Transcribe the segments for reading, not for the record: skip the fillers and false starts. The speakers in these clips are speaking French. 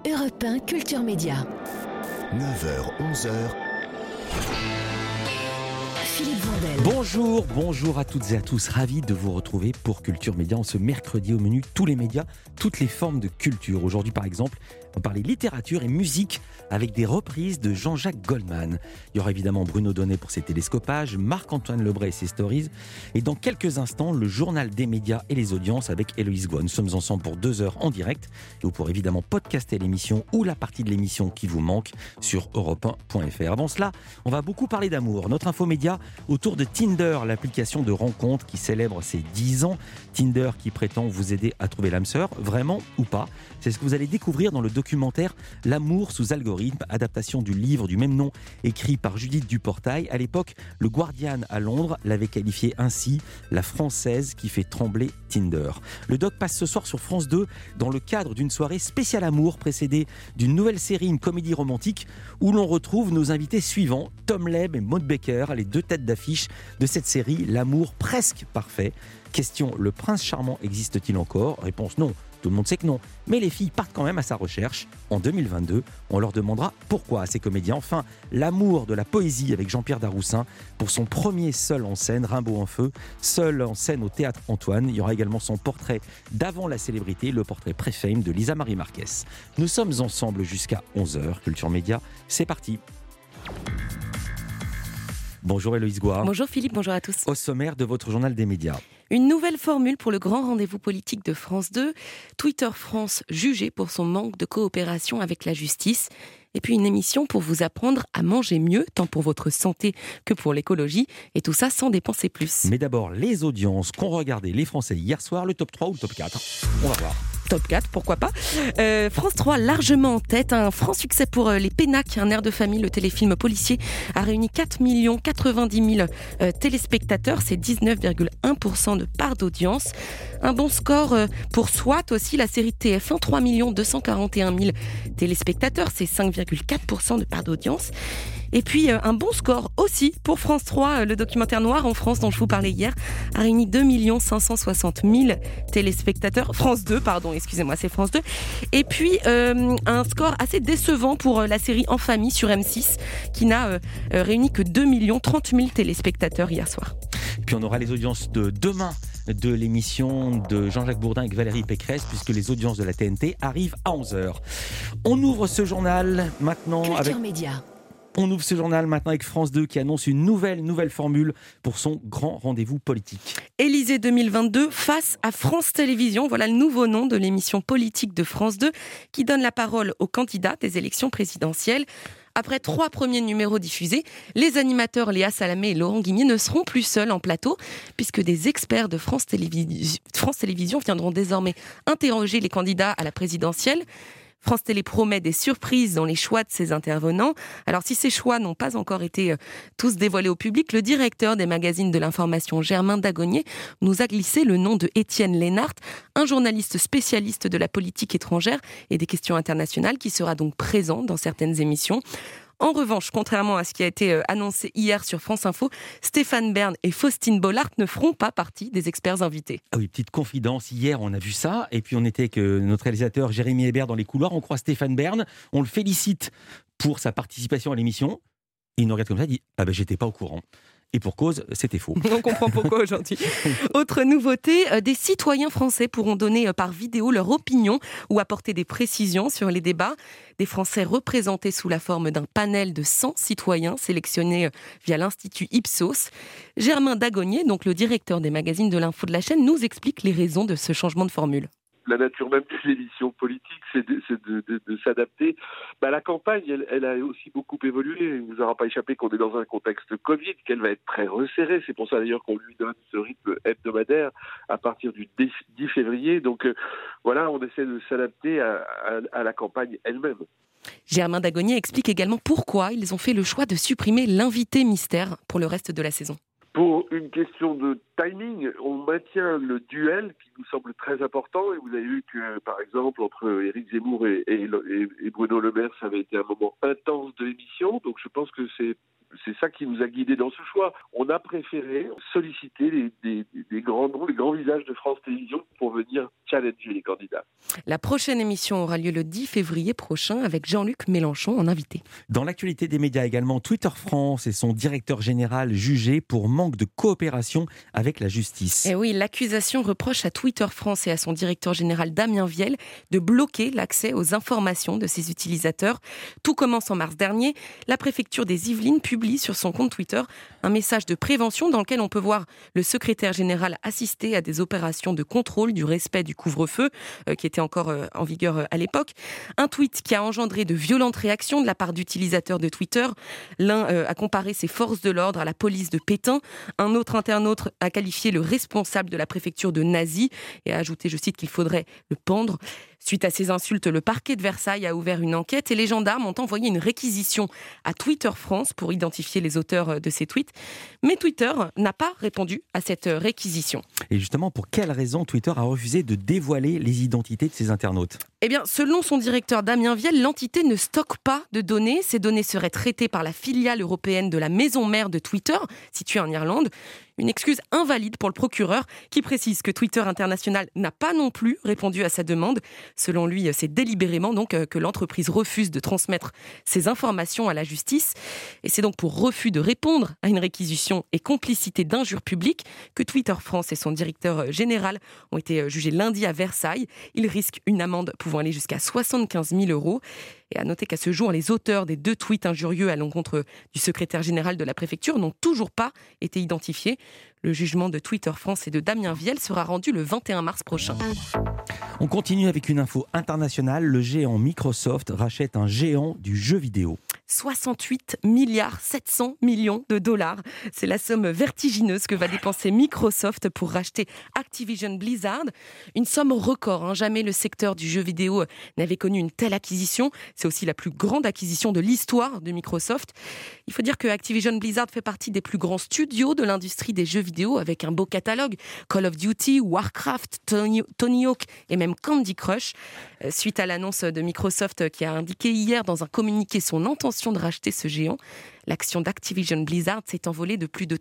Europe 1 Culture Média. 9h-11h. Philippe Vandel. Bonjour à toutes et à tous. Ravi de vous retrouver pour Culture Média. En ce mercredi au menu, tous les médias, toutes les formes de culture. Aujourd'hui, par exemple, on va parler littérature et musique avec des reprises de Jean-Jacques Goldman. Il y aura évidemment Bruno Donnet pour ses télescopages, Marc-Antoine Lebray et ses stories. Et dans quelques instants, le journal des médias et les audiences avec Héloïse Goua. Nous sommes ensemble pour 2 heures en direct. Et vous pourrez évidemment podcaster l'émission ou la partie de l'émission qui vous manque sur europe1.fr. Avant cela, on va beaucoup parler d'amour. Notre infomédia autour de Tinder, l'application de rencontre qui célèbre ses 10 ans. Tinder qui prétend vous aider à trouver l'âme sœur, vraiment ou pas. C'est ce que vous allez découvrir dans le documentaire L'amour sous algorithme, adaptation du livre du même nom écrit par Judith Duportail. À l'époque, le Guardian à Londres l'avait qualifié ainsi, la française qui fait trembler Tinder. Le doc passe ce soir sur France 2 dans le cadre d'une soirée spéciale amour précédée d'une nouvelle série, une comédie romantique où l'on retrouve nos invités suivants, Tom Leb et Maud Baker, les 2 têtes d'affiche de cette série, L'amour presque parfait. Question, le prince charmant existe-t-il encore ? Réponse non. Tout le monde sait que non, mais les filles partent quand même à sa recherche. En 2022, on leur demandera pourquoi à ces comédiens. Enfin, l'amour de la poésie avec Jean-Pierre Daroussin pour son premier seul en scène, Rimbaud en feu, seul en scène au Théâtre Antoine. Il y aura également son portrait d'avant la célébrité, le portrait pré-fame de Lisa Marie Marquez. Nous sommes ensemble jusqu'à 11h. Culture Média, c'est parti. Bonjour Héloïse Goua. Bonjour Philippe, bonjour à tous. Au sommaire de votre journal des médias. Une nouvelle formule pour le grand rendez-vous politique de France 2. Twitter France jugé pour son manque de coopération avec la justice. Et puis une émission pour vous apprendre à manger mieux, tant pour votre santé que pour l'écologie. Et tout ça sans dépenser plus. Mais d'abord, les audiences qu'ont regardé les Français hier soir, le top 3 ou le top 4. On va voir. Top 4, pourquoi pas. France 3 largement en tête, un franc succès pour Les Pénacs, un air de famille, le téléfilm policier a réuni 4 90 000 téléspectateurs, c'est 19,1% de part d'audience. Un bon score pour SWAT aussi, la série TF1, 3 241 000 téléspectateurs, c'est 5,4% de part d'audience. Et puis un bon score aussi pour France 3, le documentaire Noir en France dont je vous parlais hier, a réuni 2 560 000 téléspectateurs. France 2, pardon, excusez-moi, c'est France 2. Et puis un score assez décevant pour la série En Famille sur M6 qui n'a réuni que 2 30 000 téléspectateurs hier soir. Puis on aura les audiences de demain de l'émission de Jean-Jacques Bourdin avec Valérie Pécresse, puisque les audiences de la TNT arrivent à 11h. On ouvre ce journal maintenant Culture Média. On ouvre ce journal maintenant avec France 2 qui annonce une nouvelle formule pour son grand rendez-vous politique. Élysée 2022 face à France Télévisions. Voilà le nouveau nom de l'émission politique de France 2 qui donne la parole aux candidats des élections présidentielles. Après 3 premiers numéros diffusés, les animateurs Léa Salamé et Laurent Guimier ne seront plus seuls en plateau puisque des experts de France Télévisions viendront désormais interroger les candidats à la présidentielle. France Télé promet des surprises dans les choix de ses intervenants. Alors si ces choix n'ont pas encore été tous dévoilés au public, le directeur des magazines de l'information, Germain Dagonier, nous a glissé le nom de Étienne Lénart, un journaliste spécialiste de la politique étrangère et des questions internationales qui sera donc présent dans certaines émissions. En revanche, contrairement à ce qui a été annoncé hier sur France Info, Stéphane Bern et Faustine Bollard ne feront pas partie des experts invités. Ah oui, petite confidence, hier on a vu ça, et puis on était avec notre réalisateur Jérémy Hébert dans les couloirs, on croise Stéphane Bern, on le félicite pour sa participation à l'émission, et il nous regarde comme ça et dit « Ah ben j'étais pas au courant ». Et pour cause, c'était faux. On comprend pourquoi aujourd'hui. Autre nouveauté, des citoyens français pourront donner par vidéo leur opinion ou apporter des précisions sur les débats. Des Français représentés sous la forme d'un panel de 100 citoyens sélectionnés via l'Institut Ipsos. Germain Dagonier, donc le directeur des magazines de l'info de la chaîne, nous explique les raisons de ce changement de formule. La nature même de l'émission politique, c'est de s'adapter. La campagne, elle a aussi beaucoup évolué. Il ne vous aura pas échappé qu'on est dans un contexte Covid, qu'elle va être très resserrée. C'est pour ça d'ailleurs qu'on lui donne ce rythme hebdomadaire à partir du 10 février. Donc voilà, on essaie de s'adapter à la campagne elle-même. Germain Dagonier explique également pourquoi ils ont fait le choix de supprimer l'invité mystère pour le reste de la saison. Pour une question de timing, on maintient le duel qui nous semble très important. Et vous avez vu que, par exemple, entre Éric Zemmour et Bruno Le Maire, ça avait été un moment intense de l'émission. Donc je pense que c'est C'est ça qui nous a guidés dans ce choix. On a préféré solliciter des grands noms, les grands visages de France Télévisions pour venir challenger les candidats. La prochaine émission aura lieu le 10 février prochain avec Jean-Luc Mélenchon en invité. Dans l'actualité des médias également, Twitter France et son directeur général jugé pour manque de coopération avec la justice. Et oui, l'accusation reproche à Twitter France et à son directeur général Damien Viel de bloquer l'accès aux informations de ses utilisateurs. Tout commence en mars dernier. La préfecture des Yvelines publie sur son compte Twitter un message de prévention dans lequel on peut voir le secrétaire général assister à des opérations de contrôle du respect du couvre-feu qui était encore en vigueur à l'époque. Un tweet qui a engendré de violentes réactions de la part d'utilisateurs de Twitter. L'un a comparé ses forces de l'ordre à la police de Pétain. Un autre internaute a qualifié le responsable de la préfecture de nazi et a ajouté, je cite, qu'il faudrait le pendre. Suite à ces insultes, le parquet de Versailles a ouvert une enquête et les gendarmes ont envoyé une réquisition à Twitter France pour identifier les auteurs de ces tweets. Mais Twitter n'a pas répondu à cette réquisition. Et justement, pour quelle raison Twitter a refusé de dévoiler les identités de ses internautes ? Eh bien, selon son directeur Damien Viel, l'entité ne stocke pas de données. Ces données seraient traitées par la filiale européenne de la maison mère de Twitter, située en Irlande. Une excuse invalide pour le procureur qui précise que Twitter International n'a pas non plus répondu à sa demande. Selon lui, c'est délibérément donc que l'entreprise refuse de transmettre ces informations à la justice. Et c'est donc pour refus de répondre à une réquisition et complicité d'injures publiques que Twitter France et son directeur général ont été jugés lundi à Versailles. Ils risquent une amende pouvant aller jusqu'à 75 000 €. Et à noter qu'à ce jour, les auteurs des 2 tweets injurieux à l'encontre du secrétaire général de la préfecture n'ont toujours pas été identifiés. Le jugement de Twitter France et de Damien Viel sera rendu le 21 mars prochain. On continue avec une info internationale. Le géant Microsoft rachète un géant du jeu vidéo. 68 milliards 700 millions de dollars. C'est la somme vertigineuse que va dépenser Microsoft pour racheter Activision Blizzard. Une somme record. Jamais le secteur du jeu vidéo n'avait connu une telle acquisition. C'est aussi la plus grande acquisition de l'histoire de Microsoft. Il faut dire que Activision Blizzard fait partie des plus grands studios de l'industrie des jeux vidéo avec un beau catalogue. Call of Duty, Warcraft, Tony Hawk et même Candy Crush. Suite à l'annonce de Microsoft qui a indiqué hier dans un communiqué son intention de racheter ce géant, l'action d'Activision Blizzard s'est envolée de plus de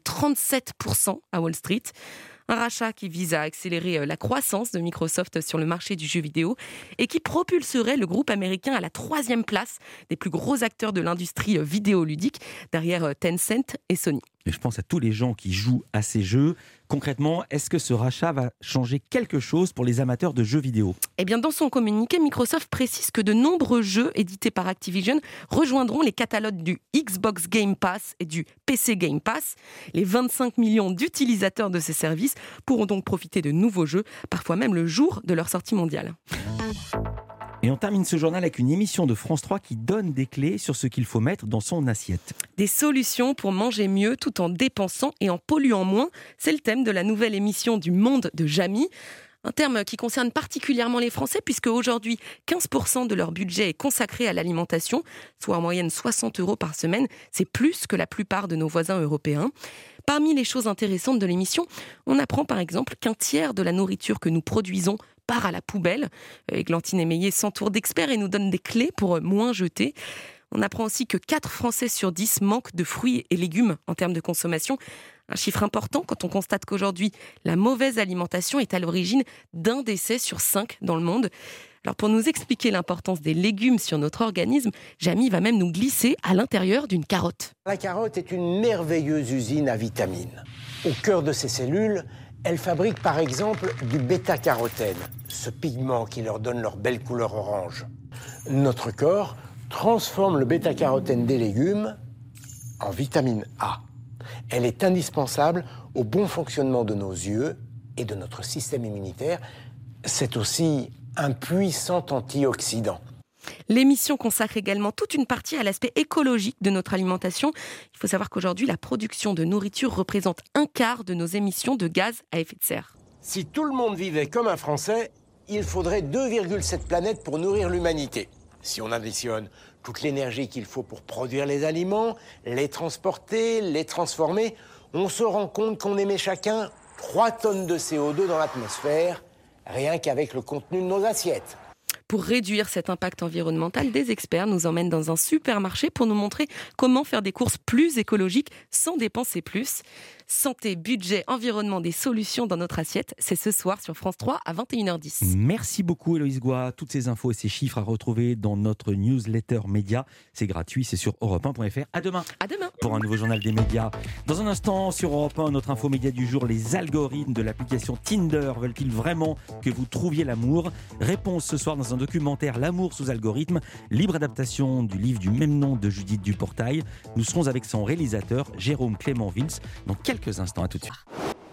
37% à Wall Street. Un rachat qui vise à accélérer la croissance de Microsoft sur le marché du jeu vidéo et qui propulserait le groupe américain à la 3e place des plus gros acteurs de l'industrie vidéoludique, derrière Tencent et Sony. Et je pense à tous les gens qui jouent à ces jeux. Concrètement, est-ce que ce rachat va changer quelque chose pour les amateurs de jeux vidéo ? Eh bien, dans son communiqué, Microsoft précise que de nombreux jeux édités par Activision rejoindront les catalogues du Xbox Game Pass et du PC Game Pass. Les 25 millions d'utilisateurs de ces services pourront donc profiter de nouveaux jeux, parfois même le jour de leur sortie mondiale. Et on termine ce journal avec une émission de France 3 qui donne des clés sur ce qu'il faut mettre dans son assiette. Des solutions pour manger mieux tout en dépensant et en polluant moins. C'est le thème de la nouvelle émission du Monde de Jamy. Un terme qui concerne particulièrement les Français puisque aujourd'hui, 15% de leur budget est consacré à l'alimentation, soit en moyenne 60 € par semaine. C'est plus que la plupart de nos voisins européens. Parmi les choses intéressantes de l'émission, on apprend par exemple qu'un tiers de la nourriture que nous produisons part à la poubelle. Églantine Émeillé s'entoure d'experts et nous donne des clés pour moins jeter. On apprend aussi que 4 Français sur 10 manquent de fruits et légumes en termes de consommation. Un chiffre important quand on constate qu'aujourd'hui, la mauvaise alimentation est à l'origine d'un décès sur 5 dans le monde. Alors pour nous expliquer l'importance des légumes sur notre organisme, Jamy va même nous glisser à l'intérieur d'une carotte. La carotte est une merveilleuse usine à vitamines. Au cœur de ces cellules, elle fabrique par exemple du bêta-carotène, ce pigment qui leur donne leur belle couleur orange. Notre corps transforme le bêta-carotène des légumes en vitamine A. Elle est indispensable au bon fonctionnement de nos yeux et de notre système immunitaire. C'est aussi un puissant antioxydant. L'émission consacre également toute une partie à l'aspect écologique de notre alimentation. Il faut savoir qu'aujourd'hui, la production de nourriture représente 1/4 de nos émissions de gaz à effet de serre. Si tout le monde vivait comme un Français, il faudrait 2,7 planètes pour nourrir l'humanité. Si on additionne toute l'énergie qu'il faut pour produire les aliments, les transporter, les transformer, on se rend compte qu'on émet chacun 3 tonnes de CO2 dans l'atmosphère, rien qu'avec le contenu de nos assiettes. Pour réduire cet impact environnemental, des experts nous emmènent dans un supermarché pour nous montrer comment faire des courses plus écologiques sans dépenser plus. Santé, budget, environnement, des solutions dans notre assiette, c'est ce soir sur France 3 à 21h10. Merci beaucoup Héloïse Goua. Toutes ces infos et ces chiffres à retrouver dans notre newsletter média. C'est gratuit, c'est sur europe1.fr. À demain. À demain. Pour un nouveau journal des médias. Dans un instant, sur Europe 1, notre info média du jour, les algorithmes de l'application Tinder veulent-ils vraiment que vous trouviez l'amour ? Réponse ce soir dans un documentaire L'amour sous algorithme, libre adaptation du livre du même nom de Judith Duportail. Nous serons avec son réalisateur Jérôme Clément-Vils dans quelques instants. À tout de suite.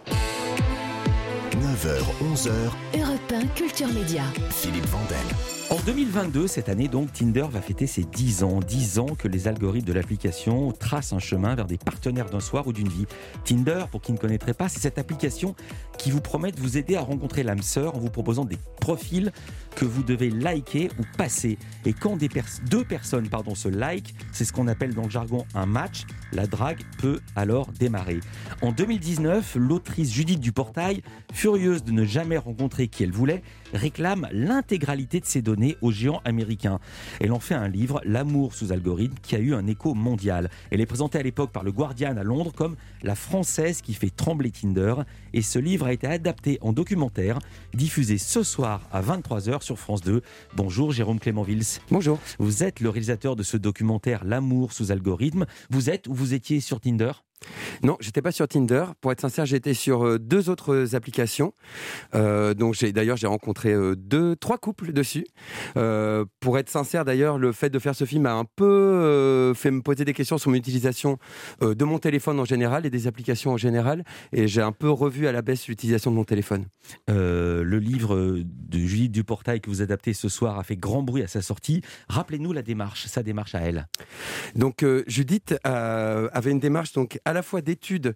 9h, 11h, Europe 1 Culture Média. Philippe Vandel. En 2022, cette année donc, Tinder va fêter ses 10 ans. 10 ans que les algorithmes de l'application tracent un chemin vers des partenaires d'un soir ou d'une vie. Tinder, pour qui ne connaîtrait pas, c'est cette application qui vous promet de vous aider à rencontrer l'âme sœur en vous proposant des profils que vous devez liker ou passer. Et quand deux personnes se like, c'est ce qu'on appelle dans le jargon un match. La drague peut alors démarrer. En 2019, l'autrice Judith Duportail, furieuse de ne jamais rencontrer qui elle voulait, réclame l'intégralité de ses données aux géants américains. Elle en fait un livre, L'amour sous algorithme, qui a eu un écho mondial. Elle est présentée à l'époque par le Guardian à Londres comme la Française qui fait trembler Tinder. Et ce livre a été adapté en documentaire, diffusé ce soir à 23h sur France 2. Bonjour Jérôme Clément-Vils. Bonjour. Vous êtes le réalisateur de ce documentaire L'amour sous algorithme. Vous êtes ou vous étiez sur Tinder ? Non, j'étais pas sur Tinder. Pour être sincère, j'étais sur 2 autres applications. Donc j'ai rencontré 3 couples dessus. Pour être sincère, d'ailleurs, le fait de faire ce film a un peu fait me poser des questions sur mon utilisation de mon téléphone en général et des applications en général. Et j'ai un peu revu à la baisse l'utilisation de mon téléphone. Le livre de Judith Duportail que vous adaptez ce soir a fait grand bruit à sa sortie. Rappelez-nous sa démarche à elle. Donc Judith avait une démarche donc à la fois d'études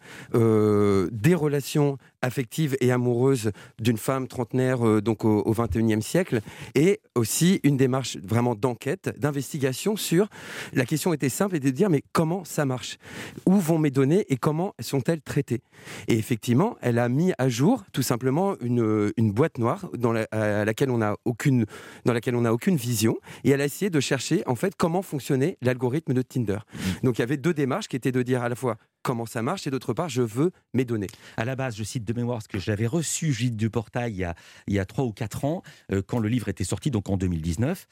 des relations affectives et amoureuses d'une femme trentenaire donc au XXIe siècle, et aussi une démarche vraiment d'enquête, d'investigation sur la question était simple et de dire mais comment ça marche, où vont mes données et comment sont-elles traitées. Et effectivement, elle a mis à jour tout simplement une boîte noire dans laquelle on n'a aucune vision, et elle a essayé de chercher en fait comment fonctionnait l'algorithme de Tinder. Donc il y avait 2 démarches qui étaient de dire à la fois comment ça marche et d'autre part je veux mes données. À la base, je cite de mémoire ce que j'avais reçu Judith Duportail il y a 3 ou 4 ans quand le livre était sorti, donc en 2019.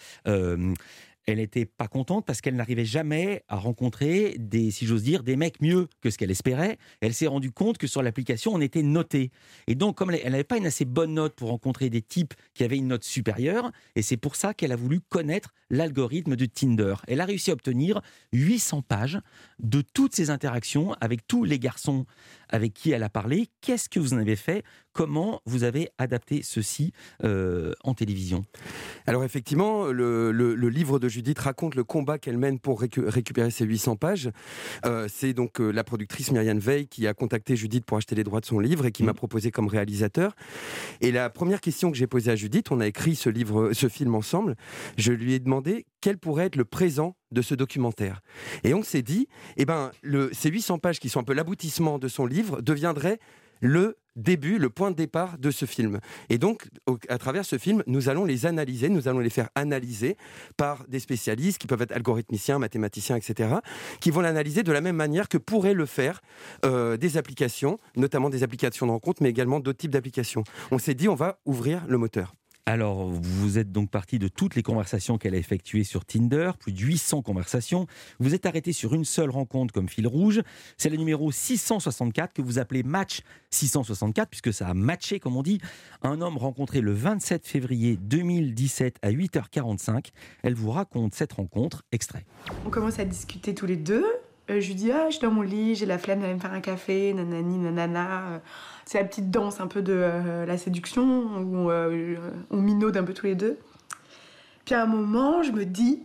Elle n'était pas contente parce qu'elle n'arrivait jamais à rencontrer des mecs mieux que ce qu'elle espérait. Elle s'est rendue compte que sur l'application, on était noté. Et donc, comme elle n'avait pas une assez bonne note pour rencontrer des types qui avaient une note supérieure, et c'est pour ça qu'elle a voulu connaître l'algorithme de Tinder. Elle a réussi à obtenir 800 pages de toutes ses interactions avec tous les garçons avec qui elle a parlé. Qu'est-ce que vous en avez fait ? Comment vous avez adapté ceci en télévision ? Alors effectivement, le livre de Judith raconte le combat qu'elle mène pour récupérer ces 800 pages. C'est donc la productrice Myriam Veil qui a contacté Judith pour acheter les droits de son livre et qui m'a proposé comme réalisateur. Et la première question que j'ai posée à Judith, on a écrit ce film ensemble, je lui ai demandé quel pourrait être le présent de ce documentaire. Et on s'est dit, ces 800 pages qui sont un peu l'aboutissement de son livre deviendraient le début, le point de départ de ce film. Et donc, à travers ce film, nous allons les analyser, nous allons les faire analyser par des spécialistes qui peuvent être algorithmiciens, mathématiciens, etc., qui vont l'analyser de la même manière que pourraient le faire des applications, notamment des applications de rencontre, mais également d'autres types d'applications. On s'est dit, on va ouvrir le moteur. Alors, vous êtes donc parti de toutes les conversations qu'elle a effectuées sur Tinder, plus de 800 conversations. Vous êtes arrêté sur une seule rencontre comme fil rouge. C'est le numéro 664 que vous appelez Match 664, puisque ça a matché, comme on dit. Un homme rencontré le 27 février 2017 à 8h45. Elle vous raconte cette rencontre, extrait. On commence à discuter tous les deux. Je lui dis je suis dans mon lit, j'ai la flemme d'aller me faire un café, nanani, nanana. C'est la petite danse un peu de la séduction, où on minaude un peu tous les deux. Puis à un moment, je me dis,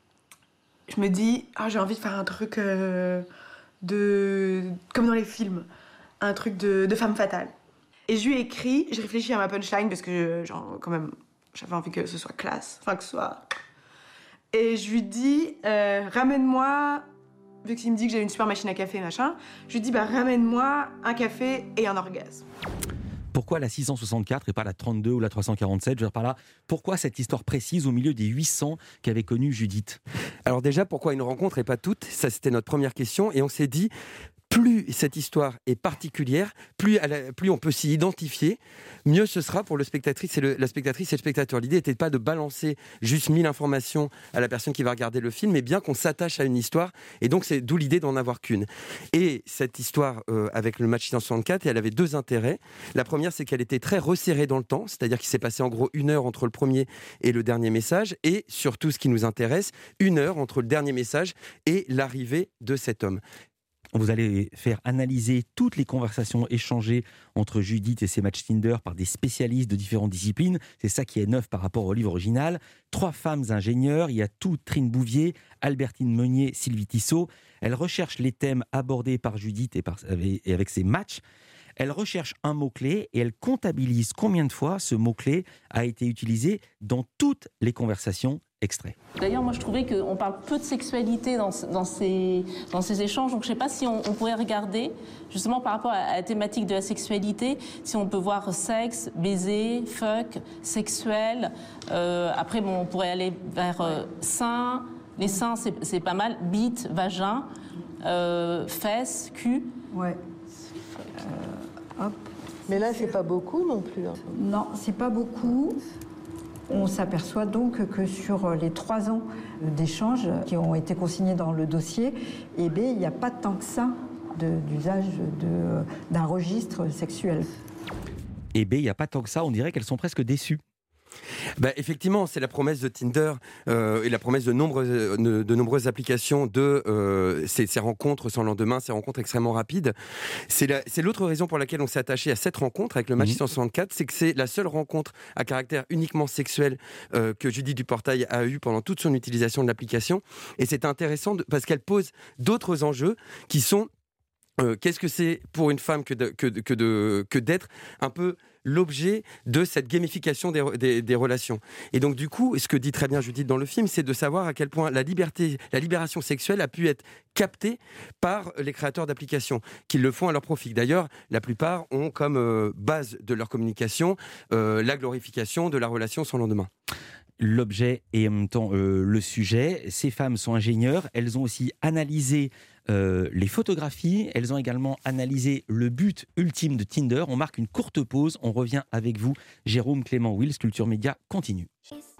j'ai envie de faire un truc comme dans les films, un truc de femme fatale. Et je lui ai écrit, j'ai réfléchi à ma punchline parce que quand même, j'avais envie que ce soit classe, enfin que ce soit. Et je lui dis, ramène-moi. Vu qu'il me dit que j'ai une super machine à café, machin, je lui dis ramène-moi un café et un orgasme. Pourquoi la 664 et pas la 32 ou la 347? Je veux dire par là, pourquoi cette histoire précise au milieu des 800 qu'avait connu Judith? Alors déjà, pourquoi une rencontre et pas toutes? Ça, c'était notre première question. Et on s'est dit, plus cette histoire est particulière, plus on peut s'y identifier, mieux ce sera pour la spectatrice et le spectateur. L'idée n'était pas de balancer juste 1000 informations à la personne qui va regarder le film, mais bien qu'on s'attache à une histoire. Et donc, c'est d'où l'idée d'en avoir qu'une. Et cette histoire avec le match 664, elle avait 2 intérêts. La première, c'est qu'elle était très resserrée dans le temps, c'est-à-dire qu'il s'est passé en gros 1 heure entre le premier et le dernier message. Et surtout, ce qui nous intéresse, 1 heure entre le dernier message et l'arrivée de cet homme. Vous allez faire analyser toutes les conversations échangées entre Judith et ses matchs Tinder par des spécialistes de différentes disciplines. C'est ça qui est neuf par rapport au livre original. 3 femmes ingénieures, il y a tout Trine Bouvier, Albertine Meunier, Sylvie Tissot. Elles recherchent les thèmes abordés par Judith et avec ses matchs. Elle recherche un mot-clé et elle comptabilise combien de fois ce mot-clé a été utilisé dans toutes les conversations. Extrait. D'ailleurs, moi je trouvais qu'on parle peu de sexualité dans ces échanges, donc je ne sais pas si on pourrait regarder, justement par rapport à la thématique de la sexualité, si on peut voir sexe, baiser, fuck, sexuel, après bon, on pourrait aller vers seins, les seins c'est pas mal, bite, vagin, fesses, cul. Ouais. Hop. Mais là, c'est pas beaucoup non plus. Hein. Non, c'est pas beaucoup. On s'aperçoit donc que sur les 3 ans d'échanges qui ont été consignés dans le dossier, il n'y a pas tant que ça d'usage d'un registre sexuel. Il n'y a pas tant que ça, on dirait qu'elles sont presque déçues. Effectivement, c'est la promesse de Tinder et la promesse de nombreuses applications de ces rencontres sans lendemain, ces rencontres extrêmement rapides. C'est l'autre raison pour laquelle on s'est attaché à cette rencontre avec le match 664, c'est que c'est la seule rencontre à caractère uniquement sexuel que Judith Duportail a eu pendant toute son utilisation de l'application. Et c'est intéressant parce qu'elle pose d'autres enjeux qui sont qu'est-ce que c'est pour une femme que d'être un peu l'objet de cette gamification des relations. Et donc du coup, ce que dit très bien Judith dans le film, c'est de savoir à quel point la libération sexuelle a pu être captée par les créateurs d'applications, qui le font à leur profit. D'ailleurs, la plupart ont comme base de leur communication la glorification de la relation sans lendemain. L'objet et en même temps le sujet. Ces femmes sont ingénieures, elles ont aussi analysé les photographies, elles ont également analysé le but ultime de Tinder. On marque une courte pause, on revient avec vous. Jérôme Clément Wills, Culture Média continue.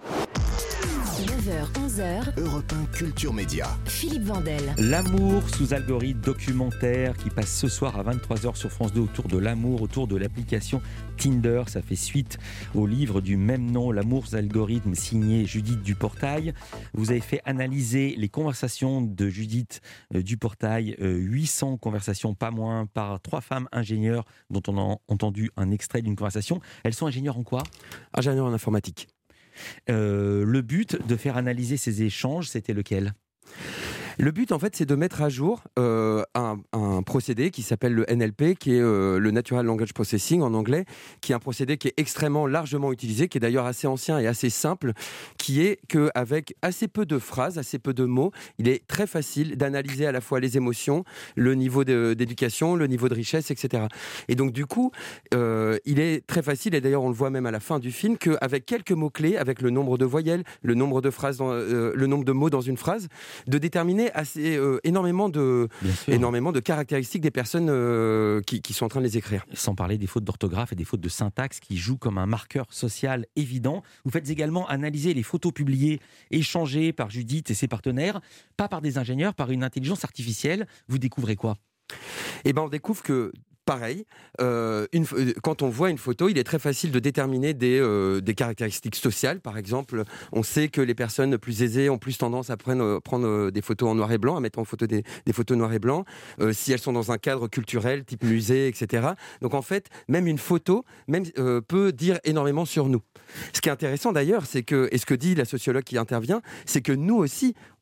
9h, 11h, Europe 1 Culture Média. Philippe Vandel. L'amour sous algorithme, documentaire qui passe ce soir à 23h sur France 2 autour de l'amour, autour de l'application Tinder. Ça fait suite au livre du même nom, L'amour sous algorithme, signé Judith Duportail. Vous avez fait analyser les conversations de Judith Duportail, 800 conversations, pas moins, par 3 femmes ingénieures dont on a entendu un extrait d'une conversation. Elles sont ingénieures en quoi? Ingénieures en informatique. Le but de faire analyser ces échanges, c'était lequel? Le but, en fait, c'est de mettre à jour un procédé qui s'appelle le NLP, qui est le Natural Language Processing en anglais, qui est un procédé qui est extrêmement largement utilisé, qui est d'ailleurs assez ancien et assez simple, qui est qu'avec assez peu de phrases, assez peu de mots, il est très facile d'analyser à la fois les émotions, le niveau d'éducation, le niveau de richesse, etc. Et donc, du coup, il est très facile, et d'ailleurs, on le voit même à la fin du film, qu'avec quelques mots-clés, avec le nombre de voyelles, le nombre de phrases, le nombre de mots dans une phrase, de déterminer énormément de caractéristiques des personnes qui sont en train de les écrire. Sans parler des fautes d'orthographe et des fautes de syntaxe qui jouent comme un marqueur social évident. Vous faites également analyser les photos publiées, échangées par Judith et ses partenaires, pas par des ingénieurs, par une intelligence artificielle. Vous découvrez quoi? On découvre que pareil, quand on voit une photo, il est très facile de déterminer des caractéristiques sociales. Par exemple, on sait que les personnes plus aisées ont plus tendance à prendre des photos en noir et blanc, à mettre en photo des photos noir et blanc, si elles sont dans un cadre culturel, type musée, etc. Donc en fait, même une photo peut dire énormément sur nous. Ce qui est intéressant d'ailleurs, c'est que, et ce que dit la sociologue qui intervient, c'est que nous aussi,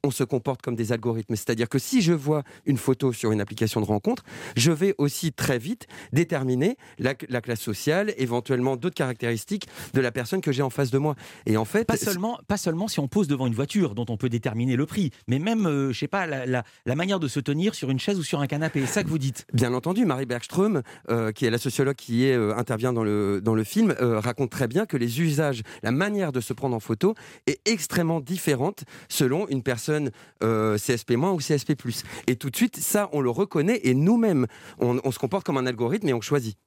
on se comporte comme des algorithmes. C'est-à-dire que si je vois une photo sur une application de rencontre, je vais aussi très vite déterminer la classe sociale, éventuellement d'autres caractéristiques de la personne que j'ai en face de moi. Et en fait, pas seulement si on pose devant une voiture dont on peut déterminer le prix, mais même, je sais pas, la manière de se tenir sur une chaise ou sur un canapé. C'est ça que vous dites. Bien entendu, Marie Bergström, qui est la sociologue qui intervient dans le film, raconte très bien que les usages, la manière de se prendre en photo est extrêmement différente selon une personne CSP- ou CSP+. Et tout de suite, ça, on le reconnaît et nous-mêmes, on se comporte comme un algorithme et on choisit.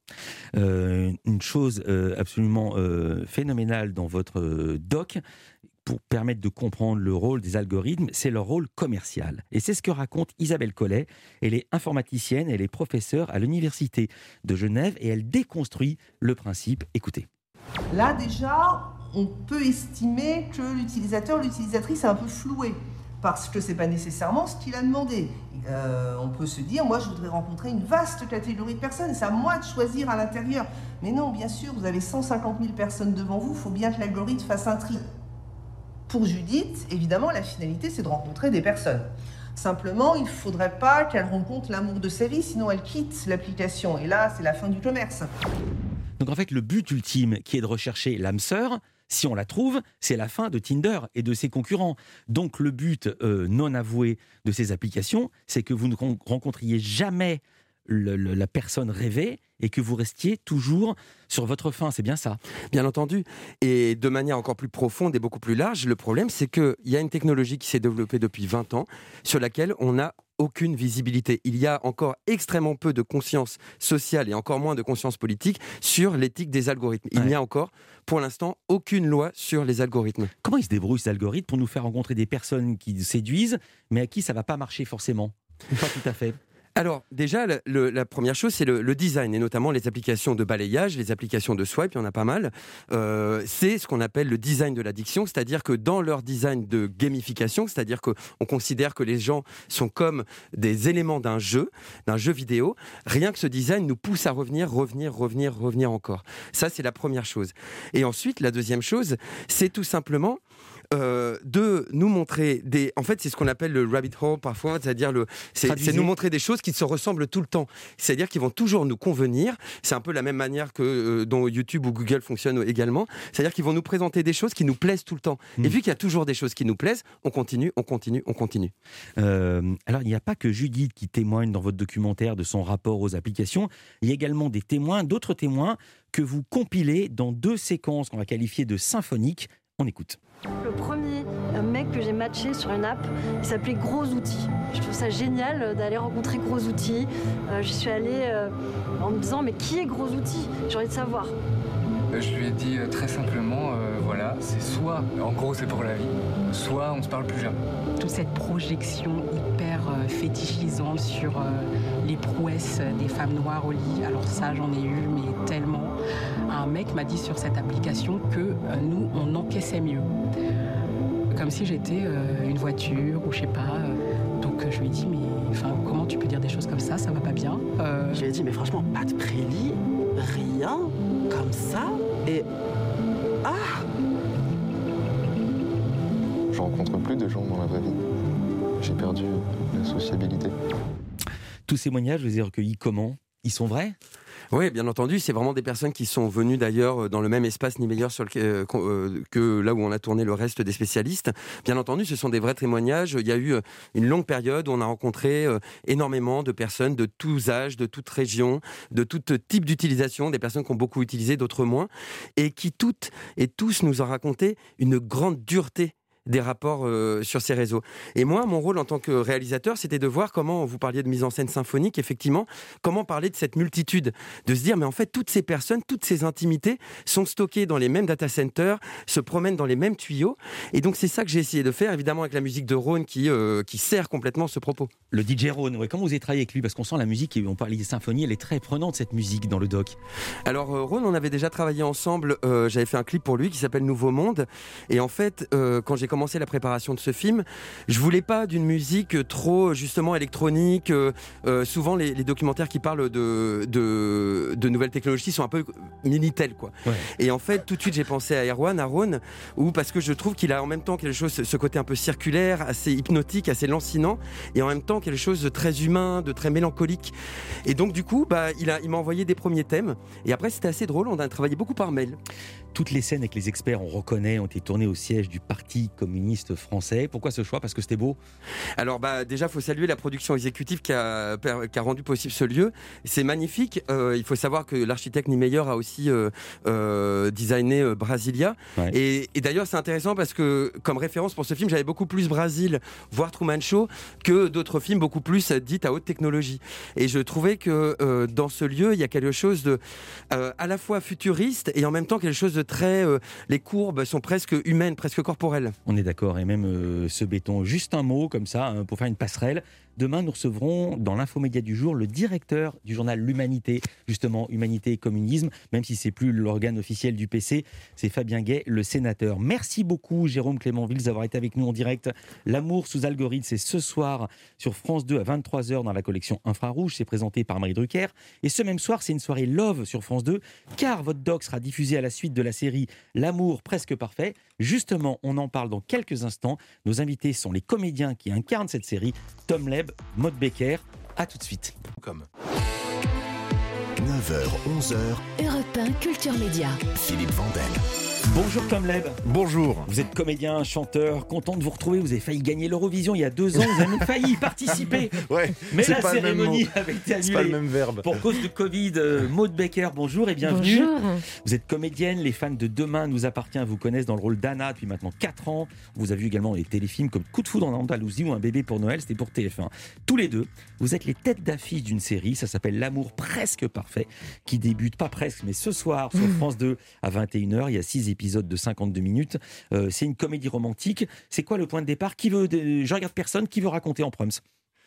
Une chose absolument phénoménale dans votre doc, pour permettre de comprendre le rôle des algorithmes, c'est leur rôle commercial. Et c'est ce que raconte Isabelle Collet. Elle est informaticienne, elle est professeure à l'Université de Genève et elle déconstruit le principe. Écoutez. Là déjà, on peut estimer que l'utilisatrice est un peu flouée parce que c'est pas nécessairement ce qu'il a demandé. On peut se dire, moi je voudrais rencontrer une vaste catégorie de personnes, c'est à moi de choisir à l'intérieur. Mais non, bien sûr, vous avez 150 000 personnes devant vous, il faut bien que l'algorithme fasse un tri. Pour Judith, évidemment, la finalité, c'est de rencontrer des personnes. Simplement, il ne faudrait pas qu'elle rencontre l'amour de sa vie, sinon elle quitte l'application. Et là, c'est la fin du commerce. Donc en fait, le but ultime, qui est de rechercher l'âme sœur, si on la trouve, c'est la fin de Tinder et de ses concurrents. Donc le but non avoué de ces applications, c'est que vous ne rencontriez jamais la personne rêvée et que vous restiez toujours sur votre faim, c'est bien ça? Bien entendu. Et de manière encore plus profonde et beaucoup plus large, le problème, c'est qu'il y a une technologie qui s'est développée depuis 20 ans sur laquelle on n'a aucune visibilité. Il y a encore extrêmement peu de conscience sociale et encore moins de conscience politique sur l'éthique des algorithmes. Il n'y a encore, pour l'instant, aucune loi sur les algorithmes. Comment ils se débrouillent, ces algorithmes, pour nous faire rencontrer des personnes qui séduisent, mais à qui ça ne va pas marcher forcément? Pas tout à fait. Alors déjà, la première chose, c'est le design, et notamment les applications de balayage, les applications de swipe, il y en a pas mal. C'est ce qu'on appelle le design de l'addiction, c'est-à-dire que dans leur design de gamification, c'est-à-dire qu'on considère que les gens sont comme des éléments d'un jeu vidéo, rien que ce design nous pousse à revenir encore. Ça, c'est la première chose. Et ensuite, la deuxième chose, c'est tout simplement de nous montrer en fait, c'est ce qu'on appelle le rabbit hole parfois, c'est-à-dire c'est nous montrer des choses qui se ressemblent tout le temps. C'est-à-dire qu'ils vont toujours nous convenir. C'est un peu la même manière que dont YouTube ou Google fonctionnent également. C'est-à-dire qu'ils vont nous présenter des choses qui nous plaisent tout le temps. Et vu qu'il y a toujours des choses qui nous plaisent, on continue. Alors, il n'y a pas que Judith qui témoigne dans votre documentaire de son rapport aux applications. Il y a également d'autres témoins que vous compilez dans 2 séquences qu'on va qualifier de symphoniques. On écoute. Le premier mec que j'ai matché sur une app, il s'appelait Gros Outils. Je trouve ça génial d'aller rencontrer Gros Outils. J'y suis allée en me disant, mais qui est Gros Outils? J'ai envie de savoir. Je lui ai dit très simplement, voilà, c'est soit, en gros c'est pour la vie, soit on se parle plus jamais. Toute cette projection hyper fétichisante sur les prouesses des femmes noires au lit, alors ça j'en ai eu, mais tellement. Un mec m'a dit sur cette application que nous, on encaissait mieux. Comme si j'étais une voiture ou je sais pas. Donc je lui ai dit, mais comment tu peux dire des choses comme ça va pas bien. Je lui ai dit, mais franchement, pas de prélit, rien, comme ça, et... Je rencontre plus de gens dans la vraie vie. J'ai perdu la sociabilité. Tous ces témoignages, vous les avez recueillis comment? Ils sont vrais? Oui, bien entendu, c'est vraiment des personnes qui sont venues d'ailleurs dans le même espace ni meilleur que là où on a tourné le reste des spécialistes. Bien entendu, ce sont des vrais témoignages. Il y a eu une longue période où on a rencontré énormément de personnes de tous âges, de toutes régions, de tout type d'utilisation, des personnes qui ont beaucoup utilisé, d'autres moins, et qui toutes et tous nous ont raconté une grande dureté des rapports sur ces réseaux. Et moi, mon rôle en tant que réalisateur, c'était de voir comment, vous parliez de mise en scène symphonique, effectivement, comment parler de cette multitude, de se dire, mais en fait, toutes ces personnes, toutes ces intimités sont stockées dans les mêmes data centers, se promènent dans les mêmes tuyaux, et donc c'est ça que j'ai essayé de faire, évidemment avec la musique de Rhône qui sert complètement ce propos. Le DJ Rhône, ouais. Comment vous avez travaillé avec lui? Parce qu'on sent la musique, et on parlait des symphonies, elle est très prenante cette musique dans le doc. Alors Rhône, on avait déjà travaillé ensemble, j'avais fait un clip pour lui qui s'appelle Nouveau Monde, et en fait, quand j'ai commencé commencé la préparation de ce film, je voulais pas d'une musique trop justement électronique. Souvent les documentaires qui parlent de nouvelles technologies sont un peu Minitel, quoi. Ouais. Et en fait, tout de suite, j'ai pensé à Erwan, parce que je trouve qu'il a en même temps quelque chose, ce côté un peu circulaire, assez hypnotique, assez lancinant, et en même temps quelque chose de très humain, de très mélancolique. Et donc du coup, il m'a envoyé des premiers thèmes, et après c'était assez drôle, on a travaillé beaucoup par mail. Toutes les scènes avec les experts, on reconnaît, ont été tournées au siège du Parti communiste français. Pourquoi ce choix ? Parce que c'était beau ? Alors déjà, il faut saluer la production exécutive qui a rendu possible ce lieu. C'est magnifique. Il faut savoir que l'architecte Niemeyer a aussi designé Brasilia. Ouais. Et d'ailleurs, c'est intéressant parce que, comme référence pour ce film, j'avais beaucoup plus Brésil, voire Truman Show, que d'autres films beaucoup plus dits à haute technologie. Et je trouvais que dans ce lieu, il y a quelque chose de à la fois futuriste et en même temps quelque chose de très... les courbes sont presque humaines, presque corporelles. On est d'accord, et même ce béton. Juste un mot comme ça, pour faire une passerelle. Demain, nous recevrons dans l'infomédia du jour le directeur du journal L'Humanité, justement, Humanité et Communisme, même si c'est plus l'organe officiel du PC, c'est Fabien Gay, le sénateur. Merci beaucoup, Jérôme Clémenville, d'avoir été avec nous en direct. L'amour sous algorithme, c'est ce soir sur France 2 à 23h dans la collection Infrarouge. C'est présenté par Marie Drucker. Et ce même soir, c'est une soirée Love sur France 2, car votre doc sera diffusé à la suite de la série L'amour presque parfait. Justement, on en parle dans quelques instants. Nos invités sont les comédiens qui incarnent cette série, Tom Leb, Maud Becker. À tout de suite. 9h, 11h. Europe 1 Culture Média. Philippe Vandel. Bonjour Tom Leb. Bonjour. Vous êtes comédien, chanteur, content de vous retrouver. Vous avez failli gagner l'Eurovision il y a 2 ans. Vous avez même failli y participer. Ouais, mais la cérémonie avait été annulée. C'est pas le même verbe. Pour cause de Covid. Maud Becker, bonjour et bienvenue. Bonjour. Vous êtes comédienne. Les fans de Demain nous appartient vous connaissent dans le rôle d'Anna depuis maintenant 4 ans. On vous a vu également dans les téléfilms comme Coup de foudre en Andalousie ou Un bébé pour Noël. C'était pour TF1. Tous les deux, vous êtes les têtes d'affiche d'une série. Ça s'appelle L'amour presque parfait, qui débute, pas presque, mais ce soir sur France 2 à 21h. Il y a 6 épisodes de 52 minutes. C'est une comédie romantique. C'est quoi le point de départ ? Je regarde personne. Qui veut raconter en proms ?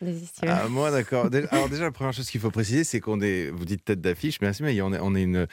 Moi, d'accord. Alors déjà, la première chose qu'il faut préciser, c'est qu'on est, vous dites tête d'affiche, mais on est une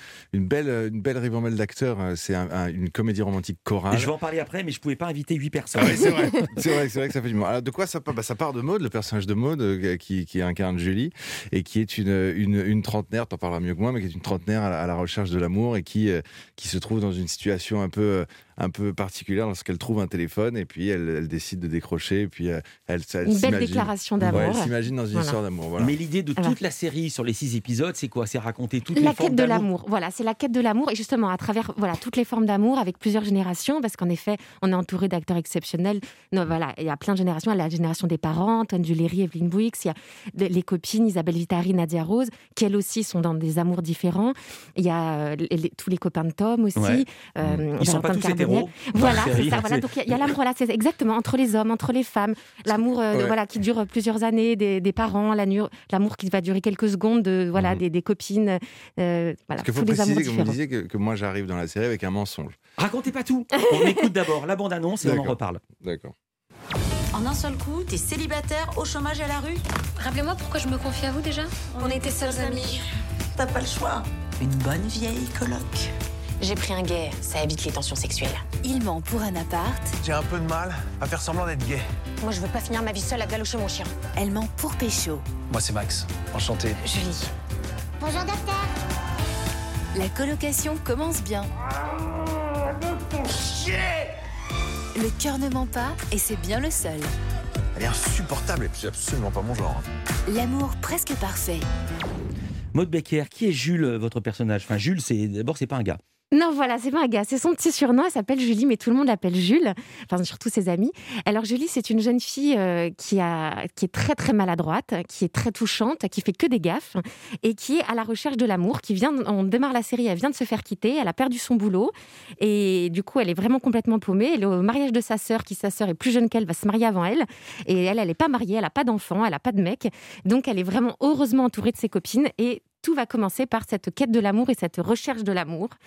belle ribambelle d'acteurs. C'est une comédie romantique chorale. Et je vais en parler après, mais je ne pouvais pas inviter 8 personnes. Ouais, c'est vrai que ça fait du mal. Alors de quoi ça part ? Ça part de Maud, le personnage de Maud, qui incarne Julie, et qui est une trentenaire, t'en parleras mieux que moi, mais qui est une trentenaire à la recherche de l'amour, et qui se trouve dans une situation un peu particulière lorsqu'elle trouve un téléphone, et puis elle décide de décrocher, et puis elle une belle déclaration d'amour. Elle s'imagine dans une histoire d'amour. Voilà. Mais l'idée de toute la série sur les 6 épisodes, c'est quoi ? C'est raconter toutes les formes quête de l'amour. Voilà, c'est la quête de l'amour, et justement à travers toutes les formes d'amour avec plusieurs générations, parce qu'en effet, on est entouré d'acteurs exceptionnels. Non, voilà, il y a plein de générations. Il y a la génération des parents, Antoine Duléry, Evelyne Bouix, il y a les copines Isabelle Vitari, Nadia Rose, qui elles aussi sont dans des amours différents. Il y a tous les copains de Tom aussi. Ouais. Ils sont pas tous hétéros. Voilà, c'est ça. Voilà. Donc il y a l'amour, voilà, c'est exactement entre les hommes, entre les femmes, l'amour qui dure plusieurs années, des parents, l'amour qui va durer quelques secondes, des copines. Parce qu'il faut préciser, comme vous disiez, que moi j'arrive dans la série avec un mensonge. Racontez pas tout. On écoute d'abord la bande-annonce et on en reparle. D'accord. En un seul coup, t'es célibataire, au chômage et à la rue. Rappelez-moi pourquoi je me confie à vous déjà. On était seuls amis. T'as pas le choix. Une bonne vieille coloc. J'ai pris un gay, ça évite les tensions sexuelles. Il ment pour un appart. J'ai un peu de mal à faire semblant d'être gay. Moi, je veux pas finir ma vie seule à galocher mon chien. Elle ment pour pécho. Moi, c'est Max. Enchanté. Julie. Bonjour, docteur. La colocation commence bien. Le cœur ne ment pas et c'est bien le seul. Elle est insupportable et puis c'est absolument pas mon genre. L'amour presque parfait. Maud Becker, qui est Jules, votre personnage ? Enfin, Jules, c'est pas un gars. Non, voilà, c'est pas un gars. C'est son petit surnom. Elle s'appelle Julie, mais tout le monde l'appelle Jules. Enfin, surtout ses amis. Alors, Julie, c'est une jeune fille qui est très, très maladroite, qui est très touchante, qui fait que des gaffes et qui est à la recherche de l'amour. On démarre la série, elle vient de se faire quitter, elle a perdu son boulot et du coup, elle est vraiment complètement paumée. Elle est au mariage de sa sœur, sa sœur est plus jeune qu'elle, va se marier avant elle. Et elle n'est pas mariée, elle n'a pas d'enfant, elle n'a pas de mec. Donc, elle est vraiment heureusement entourée de ses copines et tout va commencer par cette quête de l'amour et cette recherche de l'amour.